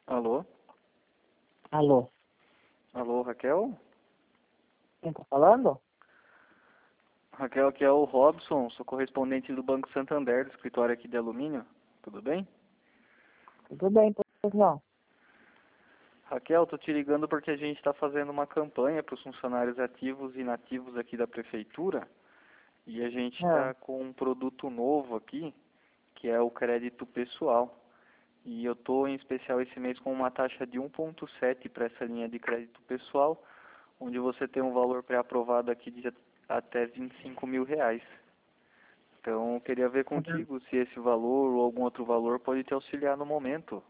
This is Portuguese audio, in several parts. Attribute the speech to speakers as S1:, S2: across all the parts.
S1: Alô?
S2: Alô,
S1: Alô, Raquel?
S2: quem tá falando?
S1: Raquel, aqui é o Robson, sou correspondente do Banco Santander, do escritório aqui de alumínio. Tudo bem?
S2: Tudo bem, pois não.
S1: Raquel, tô te ligando porque a gente está fazendo uma campanha para os funcionários ativos e inativos aqui da prefeitura e a gente
S2: Ah,
S1: está com um produto novo aqui, que é o crédito pessoal. E eu estou em especial esse mês com uma taxa de 1,7 para essa linha de crédito pessoal, onde você tem um valor pré-aprovado aqui de até R$ 25.000. Então, eu queria ver contigo se esse valor ou algum outro valor pode te auxiliar no momento.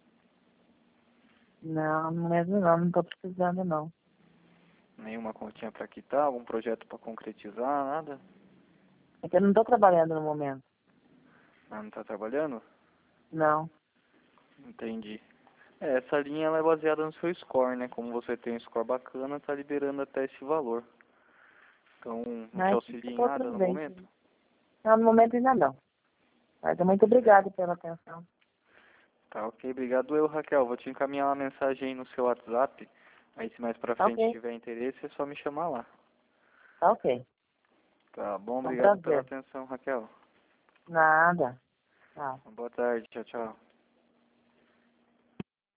S2: não, mesmo não tô precisando não.
S1: Nenhuma continha para quitar, algum projeto para concretizar, nada?
S2: É que eu não tô trabalhando no momento.
S1: Ah, não está trabalhando?
S2: Não.
S1: Entendi. Essa linha ela é baseada no seu score, né? Como você tem um score bacana, está liberando até esse valor. Então, não te
S2: Mas
S1: auxilia em
S2: fica outra
S1: nada no
S2: vez.
S1: momento?
S2: Não, no momento ainda não. Mas muito obrigada pela atenção.
S1: Tá, ok. Obrigado eu, Raquel. Vou te encaminhar uma mensagem aí no seu WhatsApp. Aí, se mais pra
S2: Tá
S1: frente
S2: ok,
S1: tiver interesse, é só me chamar lá.
S2: tá ok.
S1: Tá bom?
S2: É um
S1: Obrigado pela
S2: prazer.
S1: atenção, Raquel.
S2: Nada. Tá.
S1: Boa tarde. Tchau, tchau.